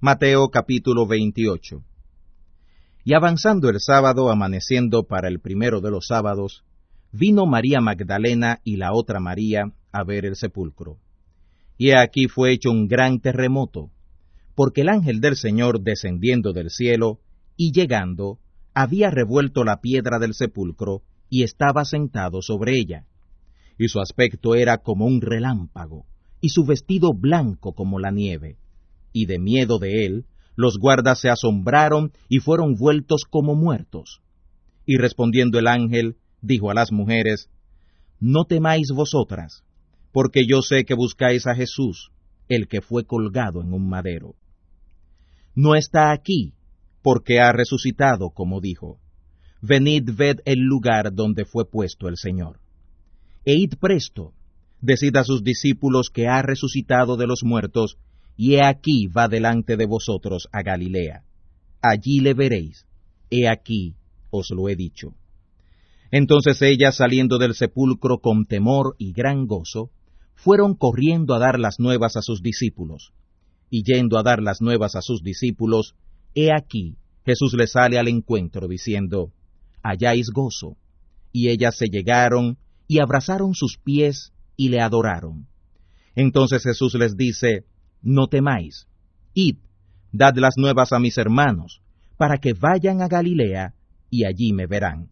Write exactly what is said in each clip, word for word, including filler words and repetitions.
Mateo capítulo veintiocho. Y avanzando el sábado, amaneciendo para el primero de los sábados, vino María Magdalena y la otra María a ver el sepulcro. Y he aquí fue hecho un gran terremoto, porque el ángel del Señor, descendiendo del cielo y llegando, había revuelto la piedra del sepulcro y estaba sentado sobre ella. Y su aspecto era como un relámpago, y su vestido blanco como la nieve. Y de miedo de él, los guardas se asombraron y fueron vueltos como muertos. Y respondiendo el ángel, dijo a las mujeres: No temáis vosotras, porque yo sé que buscáis a Jesús, el que fue colgado en un madero. No está aquí, porque ha resucitado, como dijo. Venid, ved el lugar donde fue puesto el Señor. E id presto, decid a sus discípulos que ha resucitado de los muertos, y he aquí va delante de vosotros a Galilea. Allí le veréis. He aquí os lo he dicho. Entonces ellas, saliendo del sepulcro con temor y gran gozo, fueron corriendo a dar las nuevas a sus discípulos. Y yendo a dar las nuevas a sus discípulos, he aquí Jesús les sale al encuentro, diciendo: Halláis gozo. Y ellas se llegaron y abrazaron sus pies y le adoraron. Entonces Jesús les dice: No temáis, id, dad las nuevas a mis hermanos, para que vayan a Galilea, y allí me verán.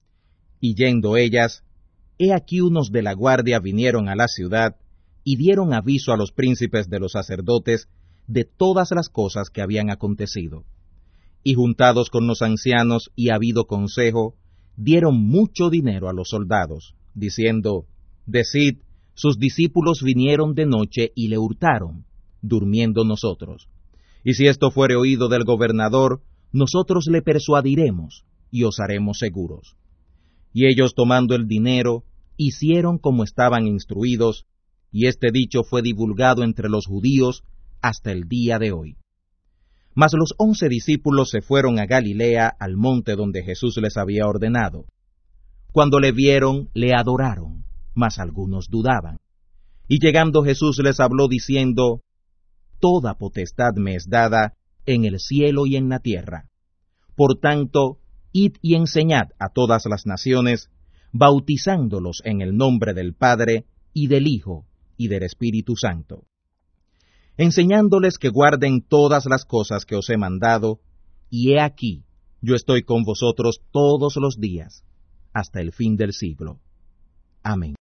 Y yendo ellas, he aquí unos de la guardia vinieron a la ciudad, y dieron aviso a los príncipes de los sacerdotes de todas las cosas que habían acontecido. Y juntados con los ancianos y habido consejo, dieron mucho dinero a los soldados, diciendo: Decid, sus discípulos vinieron de noche y le hurtaron, durmiendo nosotros. Y si esto fuere oído del gobernador, nosotros le persuadiremos, y os haremos seguros. Y ellos, tomando el dinero, hicieron como estaban instruidos, y este dicho fue divulgado entre los judíos hasta el día de hoy. Mas los once discípulos se fueron a Galilea, al monte donde Jesús les había ordenado. Cuando le vieron, le adoraron, mas algunos dudaban. Y llegando Jesús les habló diciendo: Toda potestad me es dada en el cielo y en la tierra. Por tanto, id y enseñad a todas las naciones, bautizándolos en el nombre del Padre, y del Hijo, y del Espíritu Santo, enseñándoles que guarden todas las cosas que os he mandado, y he aquí, yo estoy con vosotros todos los días, hasta el fin del siglo. Amén.